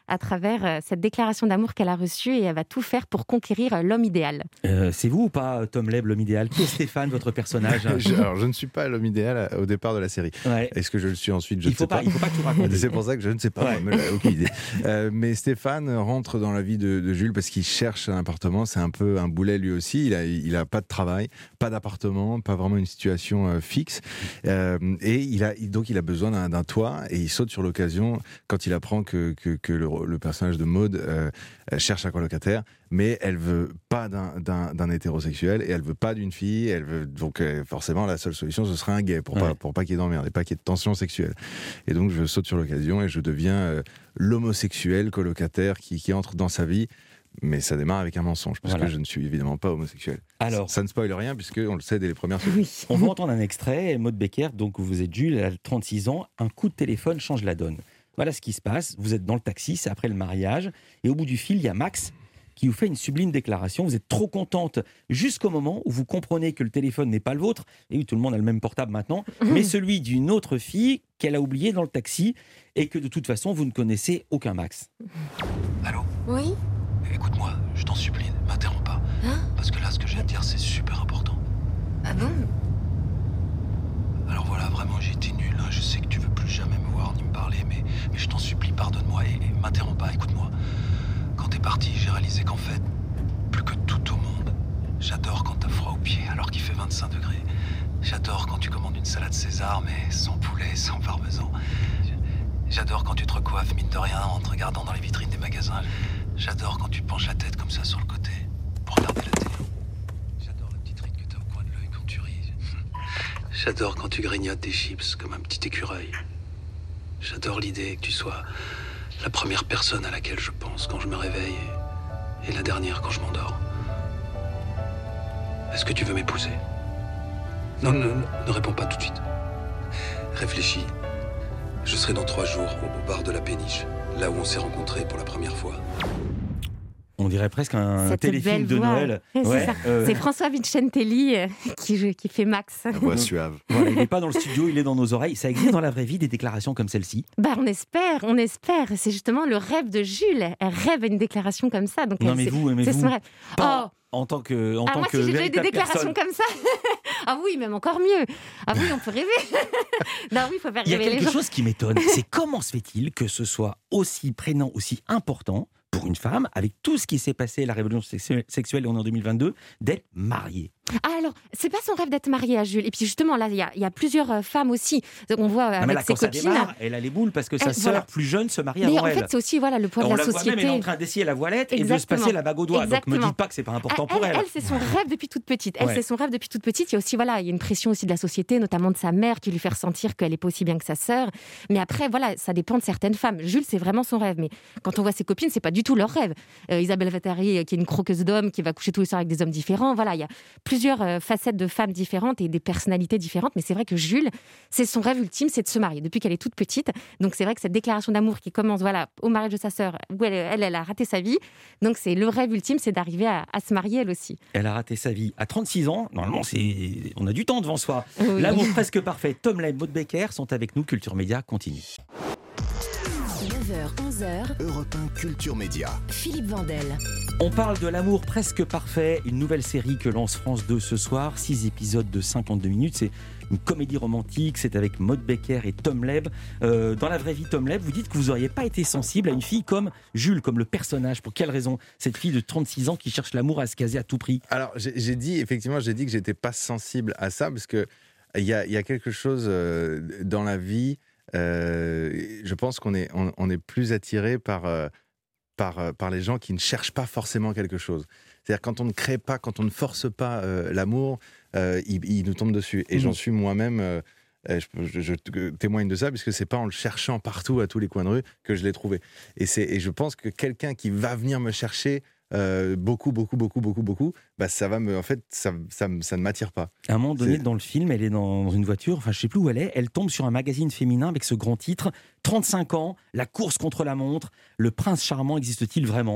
à travers cette déclaration d'amour qu'elle a reçue et elle va tout faire pour conquérir l'homme idéal. C'est vous ou pas, Tom Leb, l'homme idéal? Qui est Stéphane, votre personnage? Alors, je ne suis pas l'homme idéal au départ de la série. Ouais. Est-ce que je le suis ensuite? Je ne sais pas. Il ne faut pas tout raconter. C'est pour ça que je ne sais pas. Ouais. Moi, j'ai aucune idée. Mais Stéphane rentre dans la vie de Jules parce qu'il cherche un appartement. C'est un peu un boulet lui aussi. Il a pas de travail, pas d'appartement, pas vraiment une situation fixe. Et il a besoin d'un toit et il saute sur l'occasion quand il apprend que le personnage de Maud cherche un colocataire, mais elle veut pas d'un hétérosexuel et elle veut pas d'une fille. Elle veut donc forcément la seule solution ce serait un gay pour pas qu'il y ait d'emmerde et pas qu'il y ait de tension sexuelle. Et donc je saute sur l'occasion et je deviens l'homosexuel colocataire qui entre dans sa vie. Mais ça démarre avec un mensonge, parce que je ne suis évidemment pas homosexuel. Alors, ça ne spoile rien, puisqu'on le sait dès les premières secondes. Oui. On va entendre un extrait. Maud Becker, donc vous êtes Jules, elle a 36 ans, un coup de téléphone change la donne. Voilà ce qui se passe, vous êtes dans le taxi, c'est après le mariage, et au bout du fil, il y a Max qui vous fait une sublime déclaration. Vous êtes trop contente jusqu'au moment où vous comprenez que le téléphone n'est pas le vôtre, et oui, tout le monde a le même portable maintenant, mais celui d'une autre fille qu'elle a oublié dans le taxi, et que de toute façon, vous ne connaissez aucun Max. Allô ? Oui ? Écoute-moi, je t'en supplie, ne m'interromps pas. Parce que là, ce que j'ai à te dire, c'est super important. Ah bon? Alors voilà, vraiment, j'ai été nul. Je sais que tu veux plus jamais me voir ni me parler, mais je t'en supplie, pardonne-moi et m'interromps pas, écoute-moi. Quand t'es parti, j'ai réalisé qu'en fait, plus que tout au monde, j'adore quand t'as froid aux pieds alors qu'il fait 25 degrés. J'adore quand tu commandes une salade César, mais sans poulet, sans parmesan. J'adore quand tu te recoiffes, mine de rien, en te regardant dans les vitrines des magasins. J'adore quand tu te penches la tête comme ça sur le côté pour regarder la télé. J'adore la petite ride que t'as au coin de l'œil quand tu ris. J'adore quand tu grignotes des chips comme un petit écureuil. J'adore l'idée que tu sois la première personne à laquelle je pense quand je me réveille et la dernière quand je m'endors. Est-ce que tu veux m'épouser? Non, ne réponds pas tout de suite. Réfléchis. Je serai dans 3 jours au bar de la Péniche, là où on s'est rencontrés pour la première fois. On dirait presque un téléfilm de Noël. Ouais, c'est François Vincentelli qui fait Max. La voix suave. Voilà, il n'est pas dans le studio, il est dans nos oreilles. Ça existe dans la vraie vie des déclarations comme celle-ci? On espère. C'est justement le rêve de Jules. Elle rêve à une déclaration comme ça. Donc non, mais vous, c'est son rêve. En tant que moi, si j'ai déjà eu des déclarations comme ça. Ah oui, même encore mieux. Ah oui, on peut rêver. Non, oui, il faut faire rêver les gens. Il y a quelque chose qui m'étonne, c'est comment se fait-il que ce soit aussi prégnant, aussi important pour une femme, avec tout ce qui s'est passé, la révolution sexuelle, on est en 2022, d'être mariée. Ah alors, c'est pas son rêve d'être mariée à Jules. Et puis justement, là, il y a plusieurs femmes aussi. On voit avec ses copines. Démarre, elle a les boules parce que sa sœur plus jeune se marie avant elle. Mais en fait, c'est aussi le poids de la société. On la voit même, elle est en train d'essayer la voilette et de se passer la bague au doigt. Donc, me dites pas que c'est pas important pour elle. Elle, c'est son rêve depuis toute petite. C'est son rêve depuis toute petite. Il y a aussi, il y a une pression aussi de la société, notamment de sa mère, qui lui fait ressentir qu'elle est pas aussi bien que sa sœur. Mais après, ça dépend de certaines femmes. Jules, c'est vraiment son rêve. Mais quand on voit ses copines, c'est pas du tout leur rêve. Isabelle Vattari, qui est une croqueuse d'hommes, qui va coucher tous les soirs avec des hommes différents. Voilà, il y a plusieurs facettes de femmes différentes et des personnalités différentes, mais c'est vrai que Jules, c'est son rêve ultime, c'est de se marier depuis qu'elle est toute petite. Donc c'est vrai que cette déclaration d'amour qui commence au mariage de sa sœur, où elle a raté sa vie, donc c'est le rêve ultime, c'est d'arriver à se marier elle aussi. Elle a raté sa vie à 36 ans, normalement on a du temps devant soi. Oui. L'amour presque parfait, Tom Leb, Maud Becker sont avec nous, Culture Média continue. 9h, 11h, Europe 1 Culture Média. Philippe Vandel. On parle de l'amour presque parfait, une nouvelle série que lance France 2 ce soir, 6 épisodes de 52 minutes, c'est une comédie romantique, c'est avec Maud Becker et Tom Leb. Dans la vraie vie, Tom Leb, vous dites que vous n'auriez pas été sensible à une fille comme Jules, comme le personnage. Pour quelle raison? Cette fille de 36 ans qui cherche l'amour à se caser à tout prix. Alors, j'ai dit que j'étais pas sensible à ça, parce que il y a quelque chose dans la vie. Je pense qu'on est plus attiré par les gens qui ne cherchent pas forcément quelque chose. C'est-à-dire quand on ne crée pas, quand on ne force pas l'amour, il nous tombe dessus. Et j'en suis moi-même, je témoigne de ça, puisque c'est pas en le cherchant partout, à tous les coins de rue, que je l'ai trouvé. Et je pense que quelqu'un qui va venir me chercher beaucoup, ça ne m'attire pas. À un moment donné, dans le film, elle est dans une voiture, enfin je sais plus où elle tombe sur un magazine féminin avec ce grand titre, 35 ans, la course contre la montre, le prince charmant existe-t-il vraiment?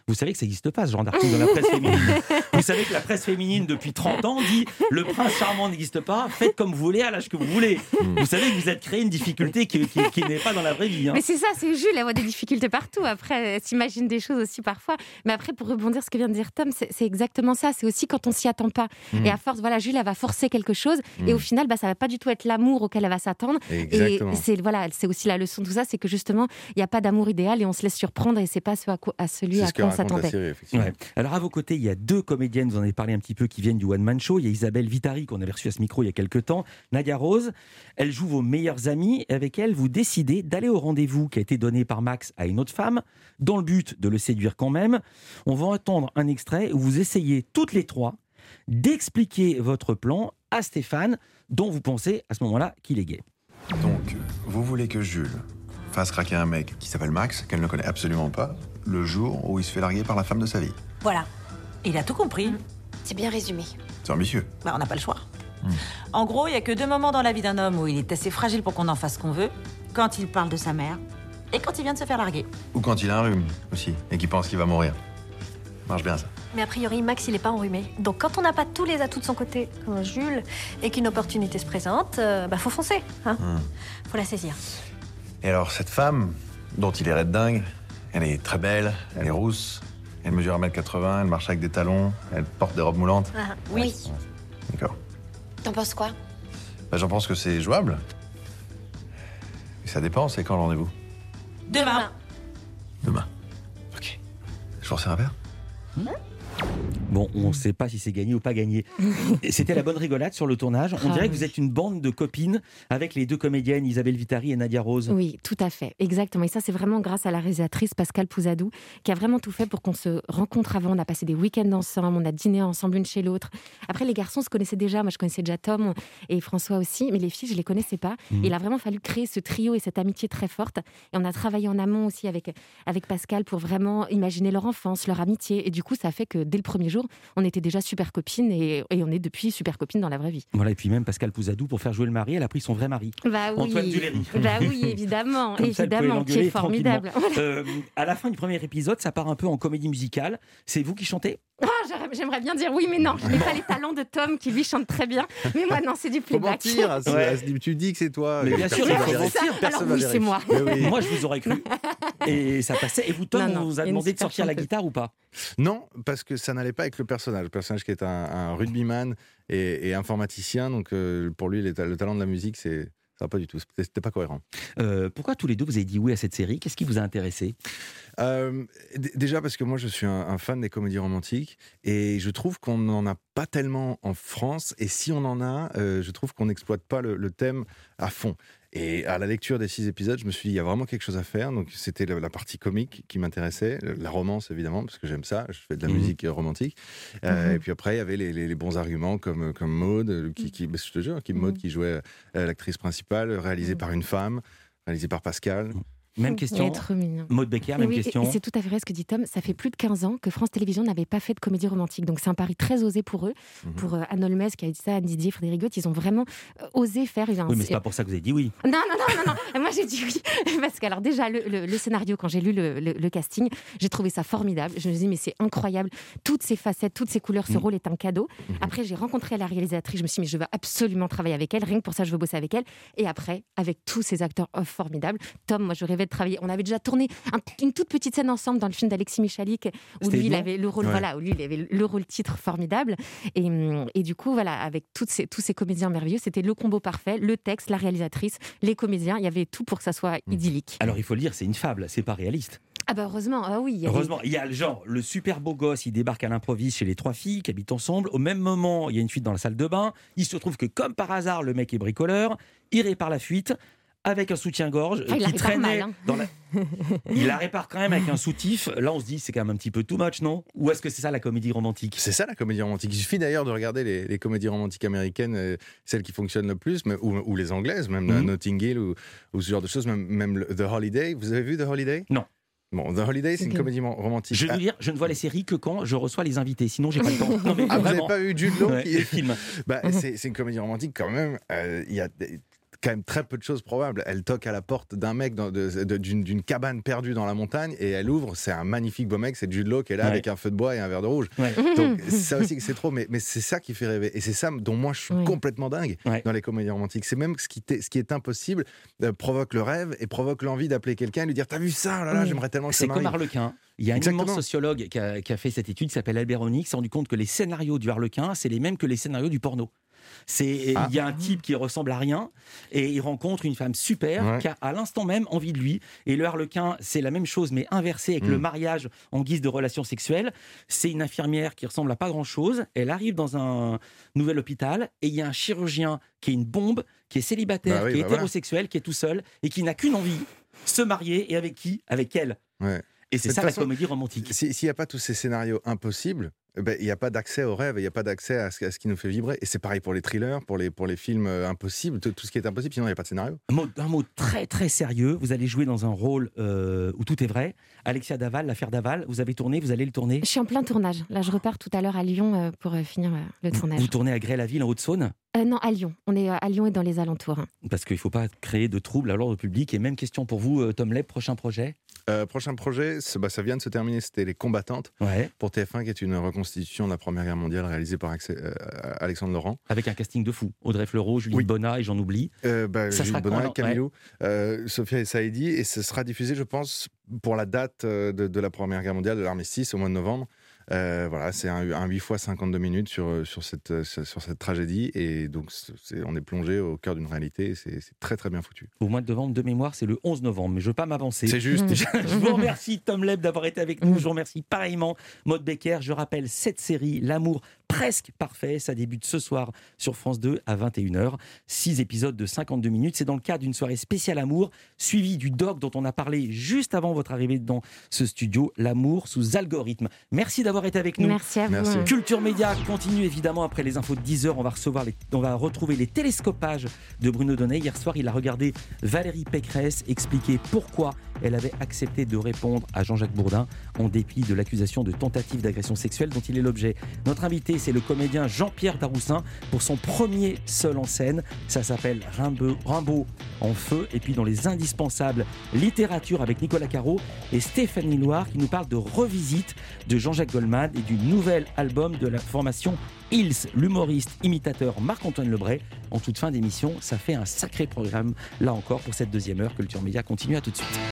Vous savez que ça n'existe pas, ce genre d'article dans la presse féminine. Vous savez que la presse féminine, depuis 30 ans, dit « Le prince charmant n'existe pas, faites comme vous voulez, à l'âge que vous voulez ». Vous savez que vous êtes créé une difficulté qui n'est pas dans la vraie vie. Hein. Mais c'est ça, c'est Jules, elle voit des difficultés partout. Après, elle s'imagine des choses aussi parfois. Mais après, pour rebondir ce que vient de dire Tom, c'est exactement ça. C'est aussi quand on s'y attend pas. Et à force, voilà, Jules, elle va forcer quelque chose. Et au final, ça va pas du tout être l'amour auquel elle va s'attendre. Exactement. Et c'est aussi la leçon de tout ça, c'est que justement, il n'y a pas d'amour idéal et on se laisse surprendre et c'est pas celui à quoi on s'attendait. Ouais. Alors à vos côtés, il y a 2 comédiennes, vous en avez parlé un petit peu, qui viennent du One Man Show. Il y a Isabelle Vitari, qu'on avait reçue à ce micro il y a quelques temps. Nadia Rose, elle joue vos meilleures amies. Et avec elle, vous décidez d'aller au rendez-vous qui a été donné par Max à une autre femme, dans le but de le séduire quand même. On va entendre un extrait où vous essayez toutes les 3 d'expliquer votre plan à Stéphane, dont vous pensez à ce moment-là qu'il est gay. Donc, vous voulez que Jules fasse craquer un mec qui s'appelle Max, qu'elle ne connaît absolument pas, le jour où il se fait larguer par la femme de sa vie. Voilà. Il a tout compris. C'est bien résumé. C'est ambitieux. On n'a pas le choix. En gros, il n'y a que 2 moments dans la vie d'un homme où il est assez fragile pour qu'on en fasse ce qu'on veut. Quand il parle de sa mère et quand il vient de se faire larguer. Ou quand il a un rhume, aussi, et qu'il pense qu'il va mourir. Marche bien, ça. Mais a priori, Max, il est pas enrhumé. Donc quand on n'a pas tous les atouts de son côté, comme Jules, et qu'une opportunité se présente, faut foncer. Faut la saisir. Et alors, cette femme, dont il est red dingue, elle est très belle, elle est rousse, elle mesure 1m80, elle marche avec des talons, elle porte des robes moulantes. Oui. D'accord. T'en penses quoi? J'en pense que c'est jouable. Et ça dépend, c'est quand le rendez-vous? Demain. Demain. Ok. Je vous resserre un verre? Bon, on ne sait pas si c'est gagné ou pas gagné. C'était la bonne rigolade sur le tournage. On dirait que vous êtes une bande de copines avec les 2 comédiennes, Isabelle Vitari et Nadia Rose. Oui, tout à fait, exactement. Et ça, c'est vraiment grâce à la réalisatrice Pascale Pouzadou, qui a vraiment tout fait pour qu'on se rencontre avant. On a passé des week-ends ensemble, on a dîné ensemble l'une chez l'autre. Après, les garçons se connaissaient déjà. Moi, je connaissais déjà Tom et François aussi, mais les filles, je les connaissais pas. Et il a vraiment fallu créer ce trio et cette amitié très forte. Et on a travaillé en amont aussi avec Pascale pour vraiment imaginer leur enfance, leur amitié. Et du coup, ça a fait que dès le premier jour, on était déjà super copines et on est depuis super copines dans la vraie vie. Voilà, et puis même Pascale Pouzadou, pour faire jouer le mari, elle a pris son vrai mari. Antoine Duléry. Oui, évidemment, évidemment, qui est formidable. À la fin du premier épisode, ça part un peu en comédie musicale. C'est vous qui chantez? J'aimerais bien dire oui, mais non, je n'ai pas les talents de Tom qui lui chante très bien. Mais moi, non, c'est du playback. Faut mentir, tu dis que c'est toi. Mais bien sûr, il faut mentir. Alors oui, c'est moi. Moi, je vous aurais cru. Et ça passait. Et vous, Tom, on vous a demandé de sortir la guitare ou pas? Non, parce que ça n'allait pas avec le personnage. Le personnage qui est un rugbyman et informaticien. Donc, pour lui, le talent de la musique, ça va pas du tout. C'était pas cohérent. Pourquoi tous les 2 vous avez dit oui à cette série? Qu'est-ce qui vous a intéressé? Déjà parce que moi je suis un fan des comédies romantiques et je trouve qu'on n'en a pas tellement en France, et si on en a, je trouve qu'on n'exploite pas le thème à fond. Et à la lecture des 6 épisodes, je me suis dit, il y a vraiment quelque chose à faire. Donc c'était la partie comique qui m'intéressait, la romance évidemment, parce que j'aime ça, je fais de la musique romantique. Et puis après, il y avait les bons arguments comme Maud, je te jure, Maud qui jouait l'actrice principale, réalisée par une femme, réalisée par Pascal. Même question. Maud Becker, même question. Et c'est tout à fait vrai ce que dit Tom. Ça fait plus de 15 ans que France Télévisions n'avait pas fait de comédie romantique. Donc c'est un pari très osé pour eux. Pour Anne Holmes qui a dit ça, Anne Didier, Frédéric Goth, ils ont vraiment osé faire. Oui, mais c'est pas pour ça que vous avez dit oui. Non. Moi j'ai dit oui. Parce que alors déjà, le scénario, quand j'ai lu le casting, j'ai trouvé ça formidable. Je me suis dit, mais c'est incroyable. Toutes ces facettes, toutes ces couleurs, ce rôle est un cadeau. Après, j'ai rencontré la réalisatrice. Je me suis dit, mais je veux absolument travailler avec elle. Rien que pour ça, je veux bosser avec elle. Et après, avec tous ces acteurs formidables. Tom, moi je rêvais de travailler. On avait déjà tourné une toute petite scène ensemble dans le film d'Alexis Michalik où lui il avait le rôle, où lui il avait le rôle titre formidable. Et du coup, voilà, avec tous ces comédiens merveilleux, c'était le combo parfait, le texte, la réalisatrice, les comédiens, il y avait tout pour que ça soit idyllique. Alors il faut le dire, c'est une fable, c'est pas réaliste. Ah bah heureusement, oui. Heureusement, il y a le super beau gosse, il débarque à l'improviste chez les 3 filles qui habitent ensemble. Au même moment, il y a une fuite dans la salle de bain. Il se trouve que comme par hasard, le mec est bricoleur, il répare la fuite avec un soutien-gorge qui traînait dans la... Il la répare quand même avec un soutif. Là, on se dit, c'est quand même un petit peu too much, non? Ou est-ce que c'est ça la comédie romantique? C'est ça la comédie romantique. Il suffit d'ailleurs de regarder les comédies romantiques américaines, celles qui fonctionnent le plus, ou les anglaises, même Notting Hill ou ce genre de choses, même The Holiday. Vous avez vu The Holiday? Non. Bon, The Holiday, c'est une comédie romantique. Je veux dire, je ne vois les séries que quand je reçois les invités. Sinon, j'ai pas le temps. Non, mais vous n'avez pas vu Jude Law les films? C'est une comédie romantique quand même. Il y a quand même très peu de choses probables. Elle toque à la porte d'un mec d'une cabane perdue dans la montagne et elle ouvre. C'est un magnifique beau mec, c'est Jude Law qui est là avec un feu de bois et un verre de rouge. Donc ça aussi que c'est trop, mais c'est ça qui fait rêver. Et c'est ça dont moi je suis complètement dingue dans les comédies romantiques. C'est même ce qui est impossible provoque le rêve et provoque l'envie d'appeler quelqu'un et lui dire t'as vu ça, oh là là, j'aimerais tellement que ça m'arrive. C'est comme Harlequin. Il y a un immense sociologue qui a fait cette étude qui s'appelle Albert Honig, qui s'est rendu compte que les scénarios du Harlequin, c'est les mêmes que les scénarios du porno. Il y a un type qui ressemble à rien et il rencontre une femme super qui a à l'instant même envie de lui. Et le Harlequin, c'est la même chose mais inversé avec le mariage en guise de relation sexuelle. C'est une infirmière qui ressemble à pas grand-chose. Elle arrive dans un nouvel hôpital et il y a un chirurgien qui est une bombe, qui est célibataire, qui est hétérosexuel, qui est tout seul et qui n'a qu'une envie, se marier. Et avec qui ? Avec elle. Et c'est ça la comédie romantique. S'il n'y a pas tous ces scénarios impossibles, il n'y a pas d'accès au rêve, il n'y a pas d'accès à ce qui nous fait vibrer. Et c'est pareil pour les thrillers, pour les films impossibles, tout ce qui est impossible, sinon il n'y a pas de scénario. Un mot très très sérieux, vous allez jouer dans un rôle où tout est vrai. Alexia Daval, l'affaire Daval, vous avez tourné, vous allez le tourner ? Je suis en plein tournage. Là, je repars tout à l'heure à Lyon pour finir le tournage. Vous tournez à Grès-la-Ville, en Haute-Saône ? Non, à Lyon. On est à Lyon et dans les alentours. Parce qu'il ne faut pas créer de troubles à l'ordre public. Et même question pour vous, Tom Leb, prochain projet ? Prochain projet, ça vient de se terminer, c'était Les Combattantes, pour TF1, qui est une reconstitution de la Première Guerre mondiale réalisée par Alexandre Laurent. Avec un casting de fou. Audrey Fleurot, Julie Bonnat et j'en oublie. Julie Bonnat, Camillo, Sophia et Saïdi, et ce sera diffusé, je pense, pour la date de la Première Guerre mondiale, de l'armistice, au mois de novembre. Voilà, c'est un 8 fois 52 minutes sur cette tragédie, et donc on est plongé au cœur d'une réalité, c'est très très bien foutu. Au mois de novembre, de mémoire, c'est le 11 novembre, mais je ne veux pas m'avancer. C'est juste. Je vous remercie Tom Leb d'avoir été avec nous, je vous remercie pareillement Maud Becker. Je rappelle cette série, L'amour presque parfait, ça débute ce soir sur France 2 à 21h, 6 épisodes de 52 minutes, c'est dans le cadre d'une soirée spéciale amour, suivi du doc dont on a parlé juste avant votre arrivée dans ce studio, L'amour sous algorithme. Merci d'avoir été avec nous. Merci à vous. Culture Média continue évidemment après les infos de 10h, on va retrouver les télescopages de Bruno Donnet. Hier soir, il a regardé Valérie Pécresse expliquer pourquoi elle avait accepté de répondre à Jean-Jacques Bourdin en dépit de l'accusation de tentative d'agression sexuelle dont il est l'objet. Notre invité, c'est le comédien Jean-Pierre Daroussin pour son premier seul en scène. Ça s'appelle Rimbaud en feu. Et puis dans les indispensables, littérature avec Nicolas Caro et Stéphanie Loire qui nous parle de Revisite de Jean-Jacques Goldman et du nouvel album de la formation Hills, l'humoriste imitateur Marc-Antoine Lebray. En toute fin d'émission, ça fait un sacré programme là encore pour cette deuxième heure. Culture Média continue, à tout de suite.